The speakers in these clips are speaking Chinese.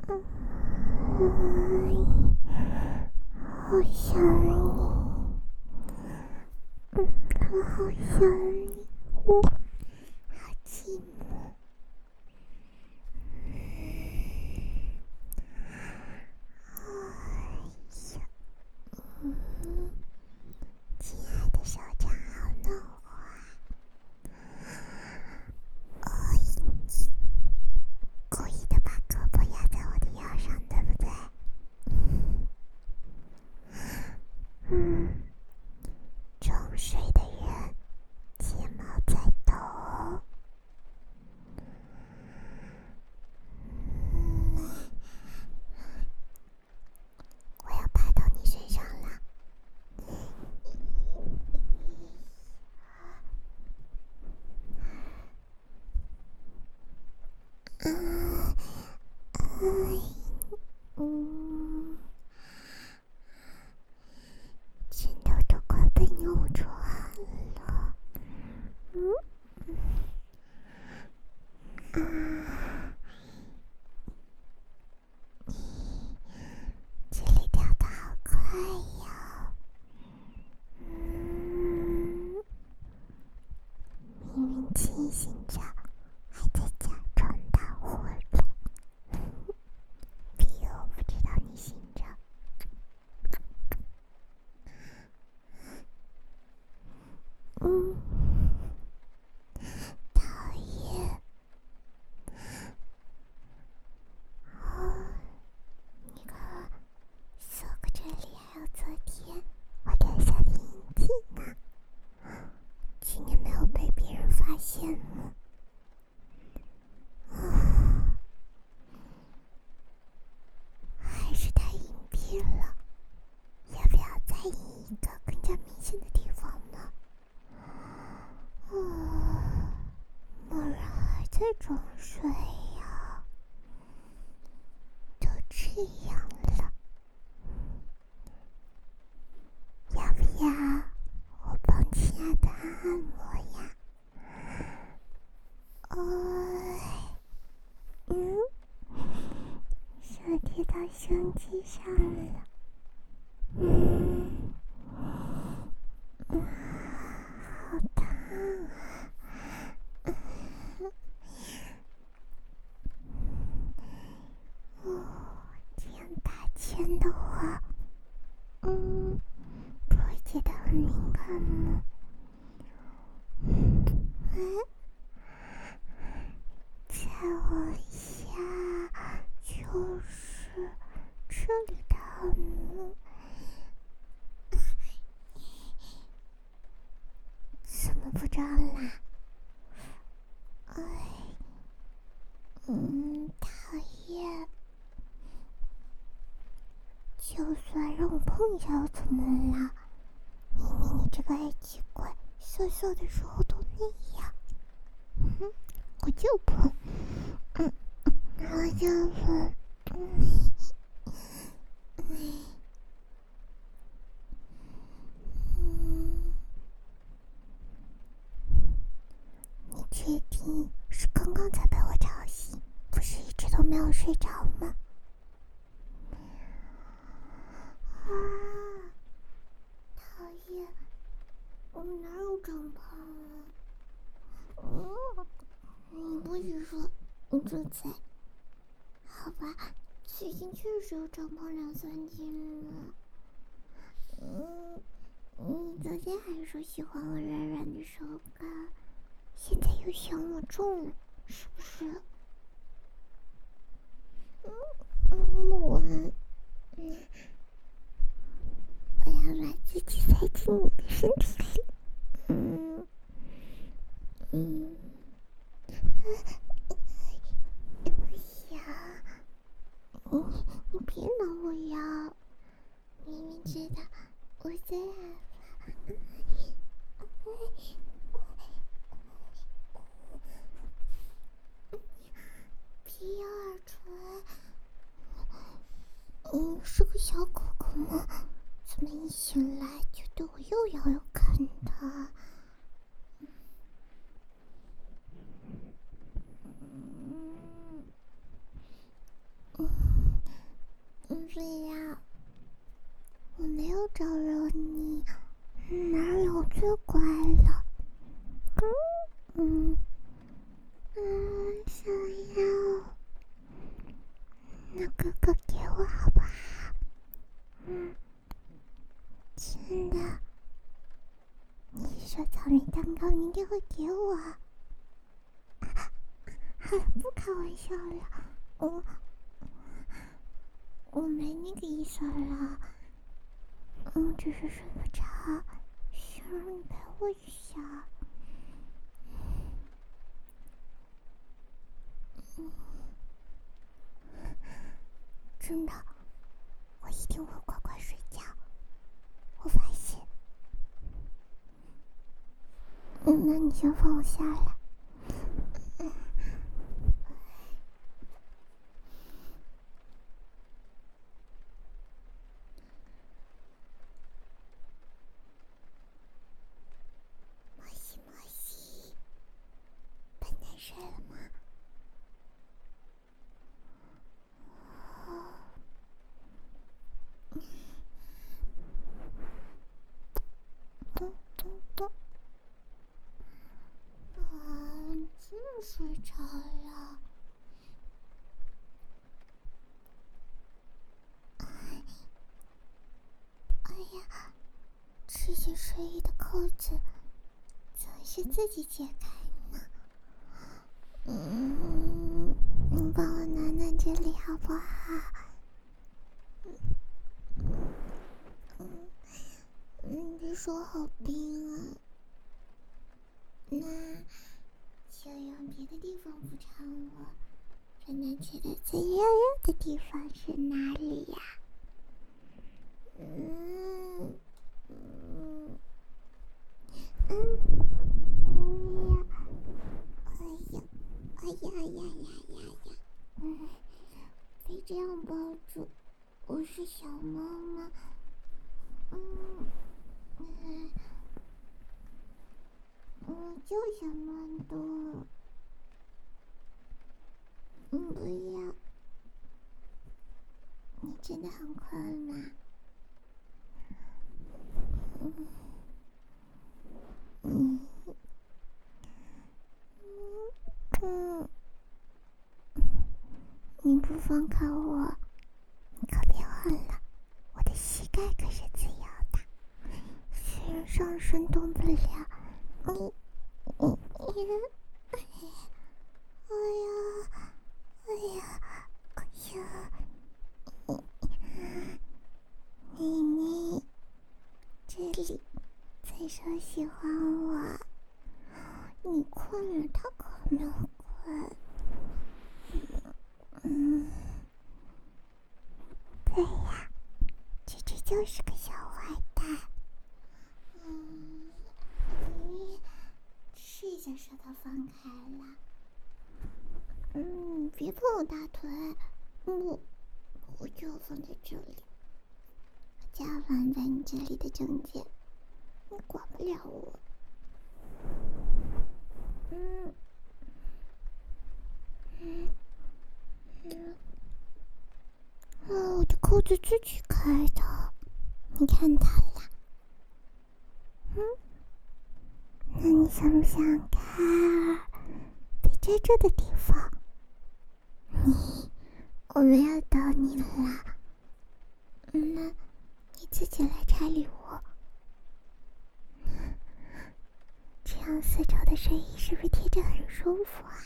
好想你，我好想你，好寂寞。亲爱的手掌好暖和啊！故意的把胳膊压在我的腰上，对不对？装睡的人睫毛在抖。我要爬到你身上了。枕头都快被你捂出汗了。这里跳得好快呀！明明清醒着，还在假装打呼噜。屁，我不知道你醒着。讨厌。你看，搜个这里还有昨天我留下的印记呢。今天没有被别人发现吗？还是太隐蔽了，要不要再印一个更加明显的地方呢？默然还在装睡呀，都这样了，要不要我帮亲爱的按摩呀？手贴到胸肌上了。好烫啊！这样打圈的话，不会觉得很敏感吗？再往下就是这里的按摩。怎么不着啦？讨厌。就算让我碰一下又怎么了？明明你这个爱奇怪，笑笑的时候都那样。我就碰，我就碰。你确定是刚刚才被我吵醒，不是一直都没有睡着吗？讨厌，我们哪有帐篷啊？你不许说你住在，好吧，最近确实有长胖2-3斤了。你昨天还说喜欢我软软的手感，现在又嫌我重了，是不是？我要把自己塞进你的身体里。不行，你别挠我腰，明明知道我最害怕。皮咬耳垂，你是个小狗狗吗？怎么一醒来就对我又咬又啃的？ 到明天会给我。不开玩笑了，我没那个意思了。只是睡不着，想让你陪我一下。真的，我一定会乖乖睡觉。我发现。那你先放我下来。莫西莫西，笨蛋睡了吗？真睡着了。哎呀，这件睡衣的扣子总是自己解开呢。你帮我暖暖这里好不好？这手好冰啊。那就用别的地方补偿我。笨蛋觉得最热热的地方是哪里呀？别这样抱住，我是小猫吗？我就想乱动。不要，你真的很困吗？你不放开我，你可别忘了，我的膝盖可是自由的，虽然上身动不了。你这里在说喜欢我，你困了，他可能困。对呀，这就是个小坏蛋。试一下舌头放开了。别碰我大腿，我就要放在这里，就要放在你这里的中间，你管不了我。我的扣子自己开的，你看它啦。那你想不想看被遮住的地方？我没有逗你啦。那你自己来拆礼物。这样丝绸的睡衣是不是贴着很舒服啊？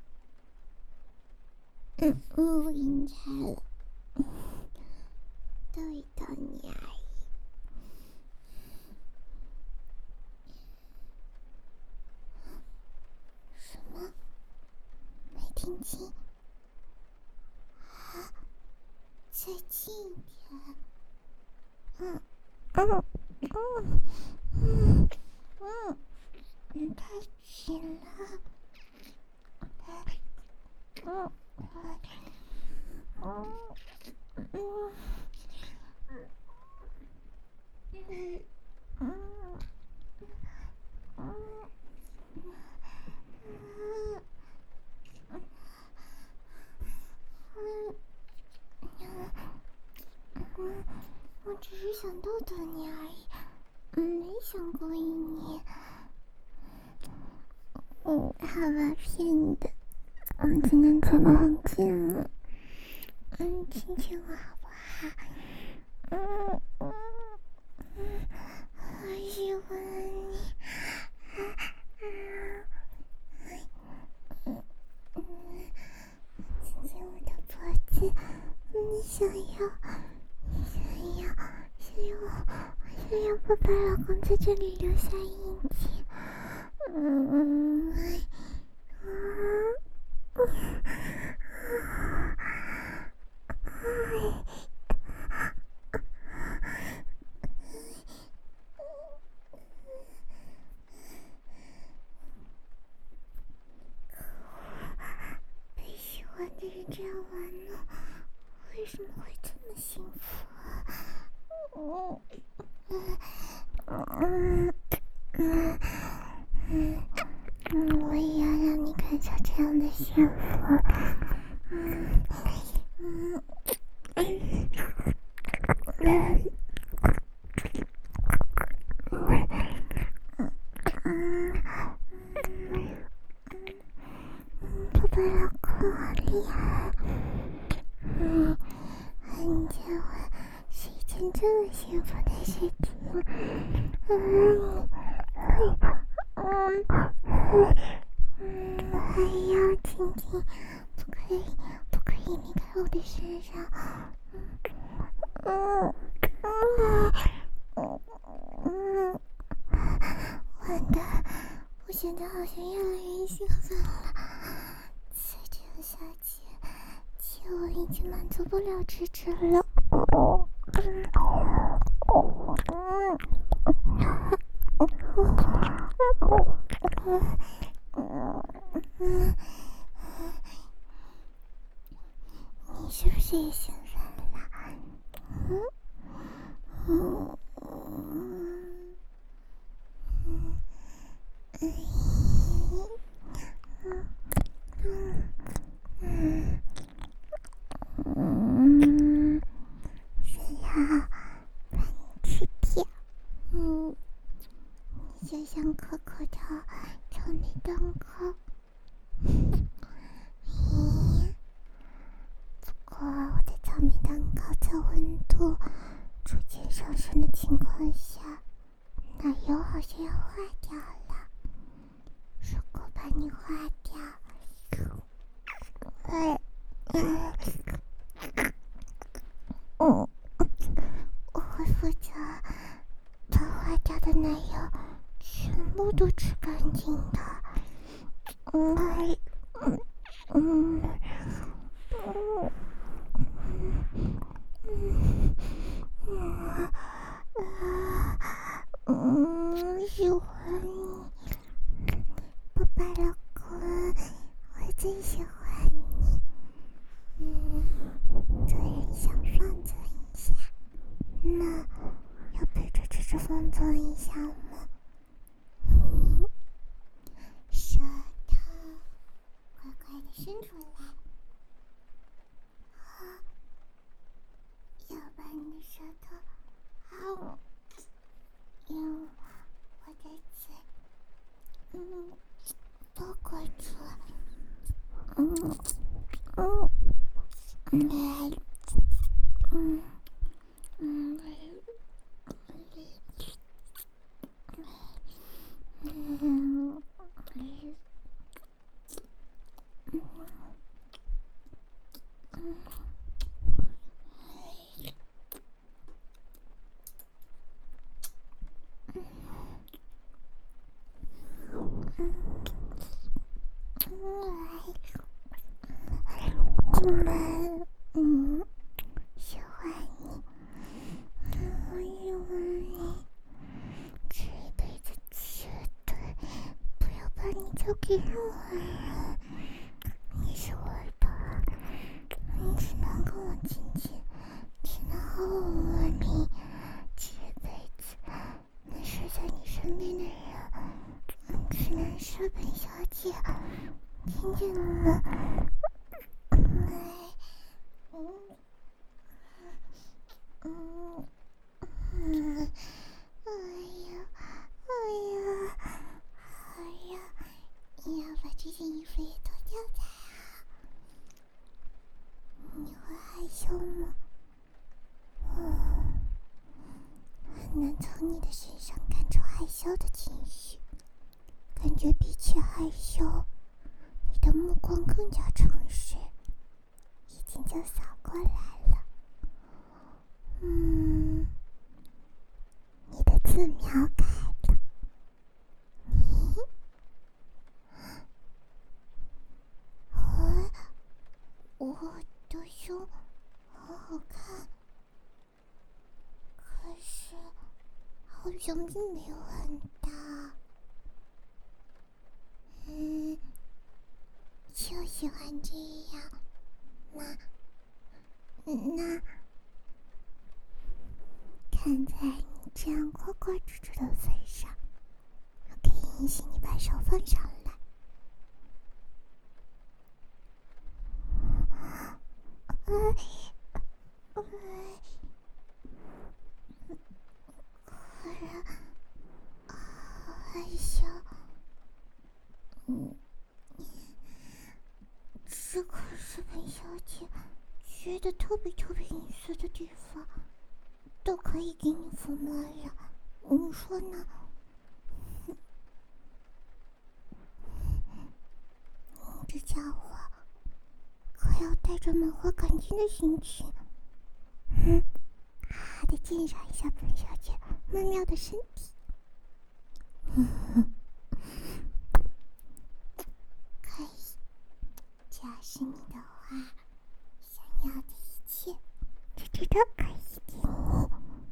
我给你拆了，逗一逗你而已。什么？没听清？再近一点。太紧了。我只是想逗逗你而已，没想勾引你。好吧，骗你的。今天真的很近了。亲亲我好不好？我喜欢你。 子，你想要爸爸老公在这里留下印记。被喜欢的人这样玩弄，为什么会这么幸福啊？我也要让你感受这样的幸福。爸爸老公好厉害。很结婚是一件这么幸福的事情。还要亲亲，不可以离开我的身上。完蛋，我现在好像越来越兴奋了。再这样下去，我已经满足不了芝芝了。你是不是也兴奋了？想要把你吃掉。你就像可口的草莓蛋糕。不过我的草莓蛋糕在温度逐渐上升的情况下，奶油好像要化掉了。如果把你化掉，我会负责把化掉的奶油全部都吃干净的。喜欢你，爸爸老公，我最喜欢你。做人想放纵一下，那要陪着芝芝放纵一下吗？舌头快快的伸出来，要把你的舌头用我的嘴包裹住。喜欢你，我喜欢你，这一辈子绝对不要把你交给任何人。你是我的，你只能跟我亲亲，只能和我摸你，这辈子能睡在你身边的人，只能是本小姐，听见了吗？你要把这件衣服也脱掉才好。你会害羞吗？很难从你的身上看出害羞的情绪，感觉比起害羞，你的目光更加诚实，已经就扫胸很好看，可是好像并没有很大。就喜欢这样。那看在你这样夸夸直直的份上，我可以允许你把手放上来。可是好害羞。这可是本小姐觉得特别隐私的地方，都可以给你抚摸了，你说呢？你这家伙可要带着满怀感激的心情，好好的鉴赏一下本小姐曼妙的身体。可以，只要是你的话，想要的一切，这都可以给你。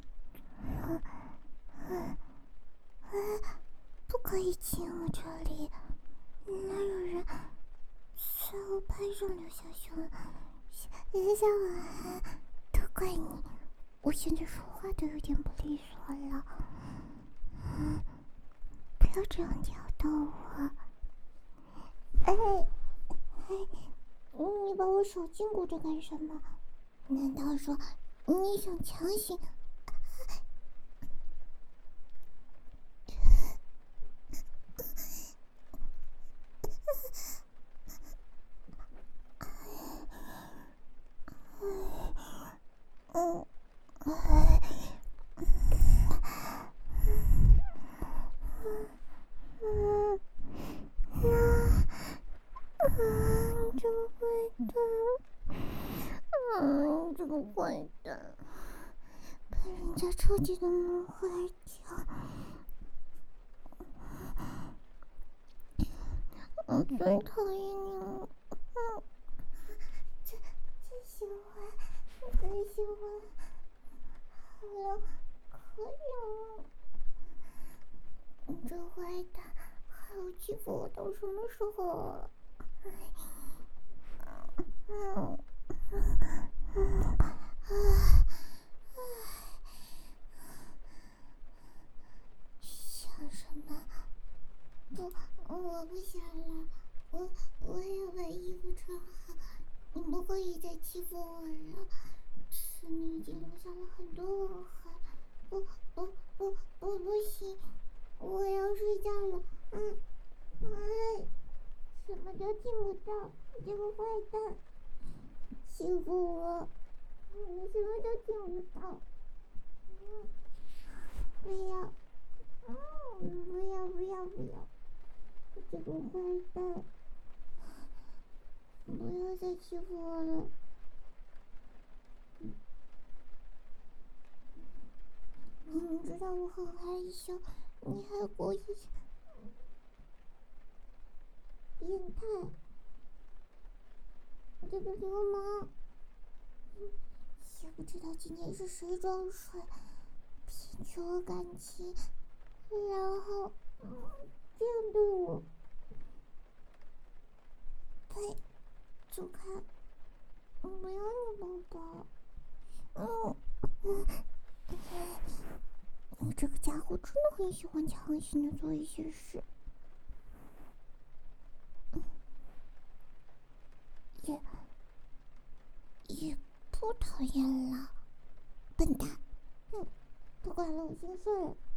不可以亲我这里，哪有人在我拍上留下小晚安？都怪你，我现在说话都有点不利索了。不要这样挑逗我。你把我手禁锢着干什么？难道说你想强行？这个坏蛋，把人家超级的门坏掉。我最讨厌你了。最喜欢，最喜欢。好了，可以了。你这坏蛋，还要欺负我到什么时候啊？想什么？不，我不想了。我要把衣服穿好。你不可以再欺负我了。是你已经留下了很多吻痕。不行，我要睡觉了。什么都听不到，你这个坏蛋，欺负我，你什么都听不到。不要，不要，这个坏蛋，不要再欺负我了。你明知道我很害羞，你还故意变态，这个流氓！也不知道今天是谁装睡，骗取我感情，然后这样对我。呸！走开！不要你宝宝。你这个家伙真的很喜欢强行的做一些事。也不讨厌了，笨蛋。不管了，我先睡了。